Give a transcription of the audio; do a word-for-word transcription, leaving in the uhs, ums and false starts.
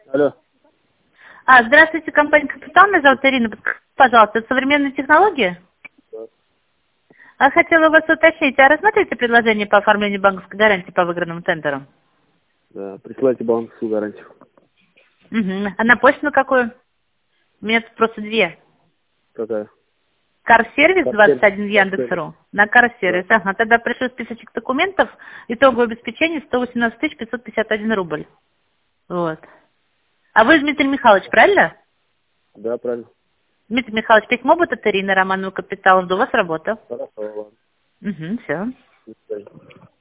Алло. А, здравствуйте, компания «Капитал». Меня зовут Ирина. Подскажите, пожалуйста, это современные технологии? Да. А хотела у вас уточнить, а рассмотрите предложение по оформлению банковской гарантии по выигранным тендерам? Да, присылайте банковскую гарантию. Угу. А на почту на какую? У меня тут просто две. Какая? Карсервис двадцать Карсервис. один в Яндекс.ру. На Карсервис. Да. Ага, тогда пришлю списочек документов. Итоговое обеспечение сто восемнадцать тысяч пятьсот пятьдесят один рубль. Вот. А вы Дмитрий Михайлович, правильно? Да, правильно. Дмитрий Михайлович, письмо будет от Ирины Романовой «Капитал». Он у вас работал. Хорошо, ладно. Угу, все. До свидания.